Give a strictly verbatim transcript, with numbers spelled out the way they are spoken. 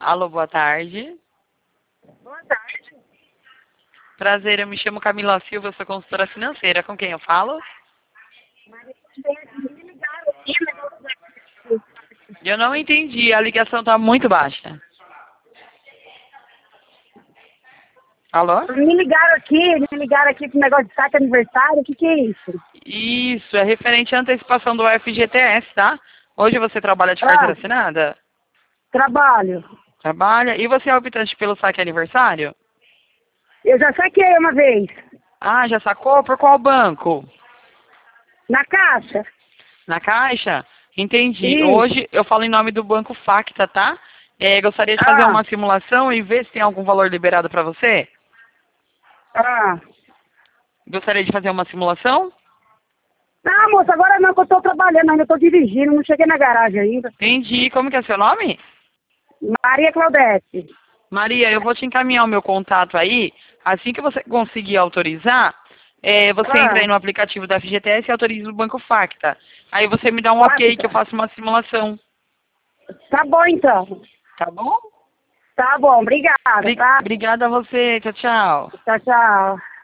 Alô, boa tarde. Boa tarde. Prazer, eu me chamo Camila Silva, eu sou consultora financeira. Com quem eu falo? Me ligaram aqui, mas Eu não entendi, a ligação está muito baixa. Alô? me ligaram aqui, me ligaram aqui pro negócio de saque aniversário, o que que é isso? Isso, é referente à antecipação do F G T S, tá? Hoje você trabalha de Ah, carteira assinada? trabalho. Trabalha. E você é optante pelo saque aniversário? Eu já saquei uma vez, Ah, já sacou? Por qual banco? na caixa. Na Caixa? Entendi. Isso. Hoje eu falo em nome do Banco Facta, tá? É, gostaria de fazer Ah, uma simulação e ver se tem algum valor liberado para você. ah. Gostaria de fazer uma simulação? Ah, moça, agora não, que eu tô trabalhando ainda, eu tô dirigindo, não cheguei na garagem ainda. Entendi. Como que é seu nome? Maria Claudete. Maria, eu vou te encaminhar o meu contato aí. Assim que você conseguir autorizar, é, você entra aí Ah, no aplicativo da F G T S e autoriza o Banco Facta. Aí você me dá um ok que eu Facta. faço uma simulação. Tá bom então. Tá bom? Tá bom, obrigada, Bri- tá? Obrigada a você. Tchau, tchau. Tchau, tchau.